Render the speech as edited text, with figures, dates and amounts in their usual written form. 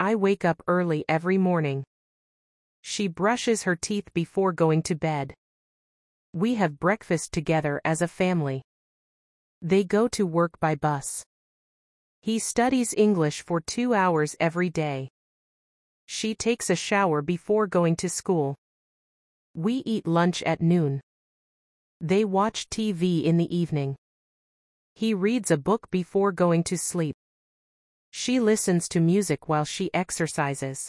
I wake up early every morning. She brushes her teeth before going to bed. We have breakfast together as a family. They go to work by bus. He studies English for 2 hours every day. She takes a shower before going to school. We eat lunch at noon. They watch TV in the evening. He reads a book before going to sleep. She listens to music while she exercises.